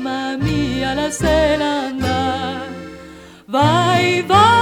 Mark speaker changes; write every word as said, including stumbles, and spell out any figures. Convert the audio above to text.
Speaker 1: mamma mia, la se n'è andata. Vai, vai.